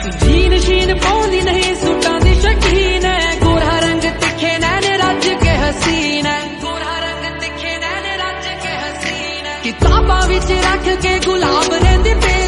Gene शीन पाउंदी नहीं सूटां दी शकीन है, गोरा रंग तिखे नैने रज के हसीन है, गोरा रंग तिखे नैने रज के हसीन है। किताबां विच रख के गुलाब रहिंदी पे